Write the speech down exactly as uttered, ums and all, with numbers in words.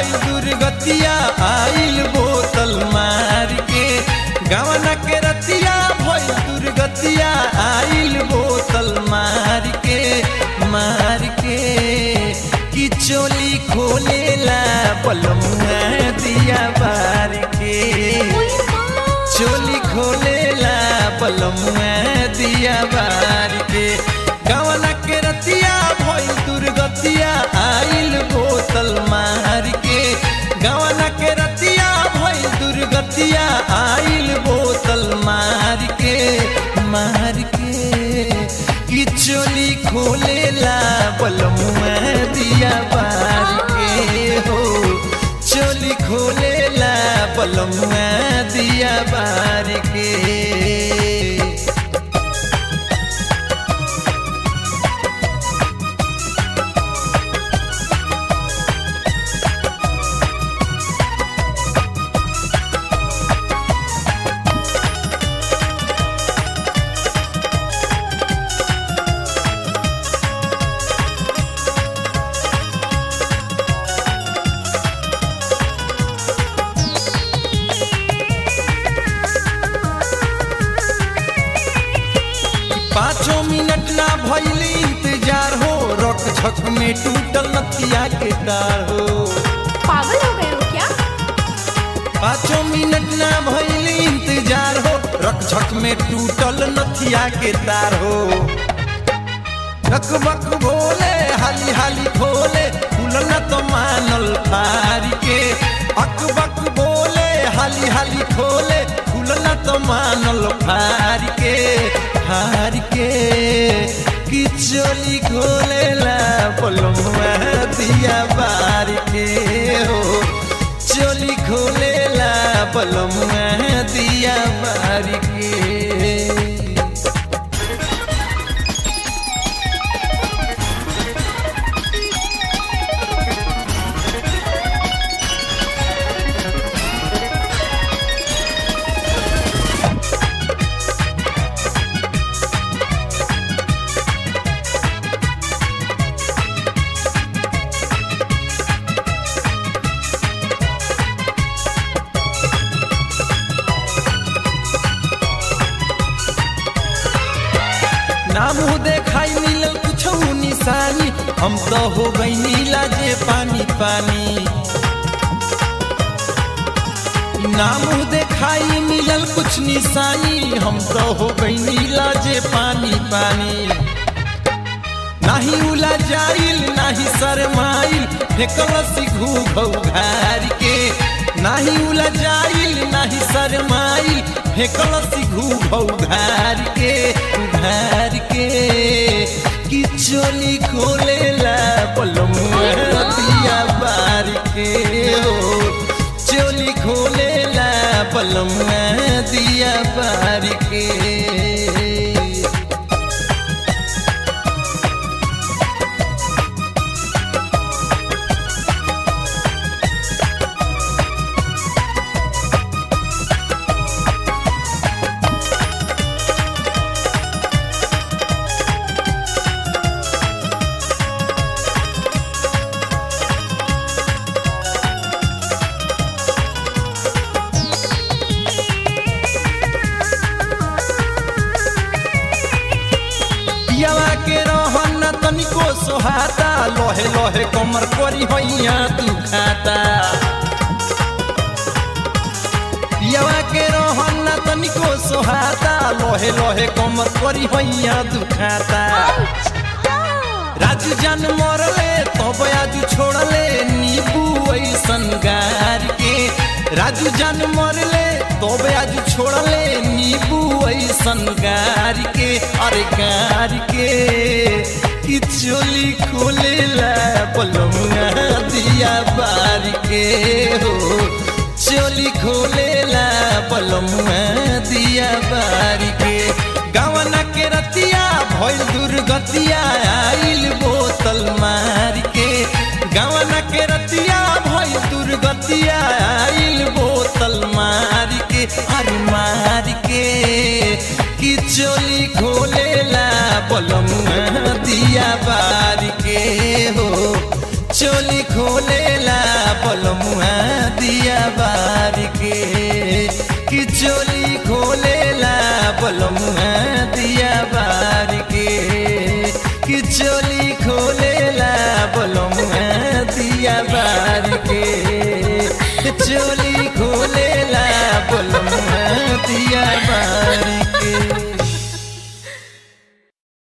भइल दुर्गतिया आइल बोतल मार के गवना के रतिया भइल दुर्गतिया आइल बोतल मार के मार के कि चोली खोलेला बलमुआ दिया बार के चोली खोलेला बलमुआ दिया बार के गवना के रतिया भइल दुर्गतिया आइल बोतल मार के गवना के रतिया भइल दुर्गतिया आइल बोतल मार के मार के कि चोली खोलेला बलमुआ दिया बार के हो चोली खोलेला बलमुआ दिया बार के पाँचों मिनट ना भइल इंतजार हो रक झक में टूटल नथिया के तार हो पागल हो गए हो क्या? पाँचों मिनट ना भइल इंतजार हो रक झक में टूटल नथिया के तार हो रकबक भोले हाली हाली खोले खुलल न तो मानल फार के अकबक बोले हाली हाली खोले खुलल न तो मानल फार के हार के कि चोली खोलेला बलमुआ दिया बार के हो चोली खोलेला बलमुआ दिया बार के ना मुँह देखाई मिलल कुछ निशानी हम तो हो गई नीला जे पानी पानी ना मुँह देखाई मिलल कुछ निशानी हम तो हो गई नीला जे पानी पानी नाही उला जाइल नाही शरमाइल फेकल सिखू घार के नाही उला जाइल नाही शरमाइल फेकल सिखू घार के घार के कि चोली खोलेला बलमुआ दिया बार के हो चोली खोलेला बलमुआ दिया बार के तनिको सोहाता लोहे लोहे कमर करी होइया तू खाता पियावा के रोहन तनिको सोहाता लोहे लोहे कमर करी होइया तू खाता राजू जान मरले तब आजू छोड़ले नीबू ऐसन गार के राजू जान मरले तब आजू छोड़ले नीबू ऐसन गार के अरे गार के कि चोली खोलेला बलमुआ दिया बार के हो चोली खोलेला बलमुआ दिया बार के गवना के रतिया भइल दुर्गतिया आइल बोतल मार के गवना के रतिया भइल दुर्गतिया आइल बोतल मार के अरे मार के कि चोली खोलेला बलमुआ दिया बार के हो चोली खोलेला बलमुआ बलमुआ दिया बार के कि चोली